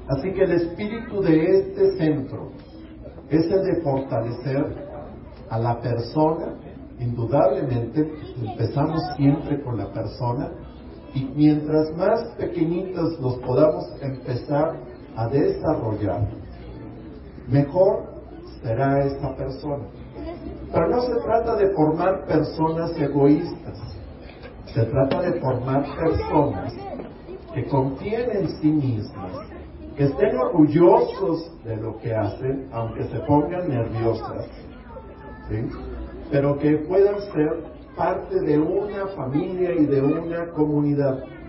Así que el espíritu de este centro es el de fortalecer a la persona. Indudablemente empezamos siempre con la persona, y mientras más pequeñitos los podamos empezar a desarrollar, mejor será esa persona. Pero no se trata de formar personas egoístas, se trata de formar personas que confíen en sí mismas, que estén orgullosos de lo que hacen, aunque se pongan nerviosas, ¿sí? Pero que puedan ser parte de una familia y de una comunidad.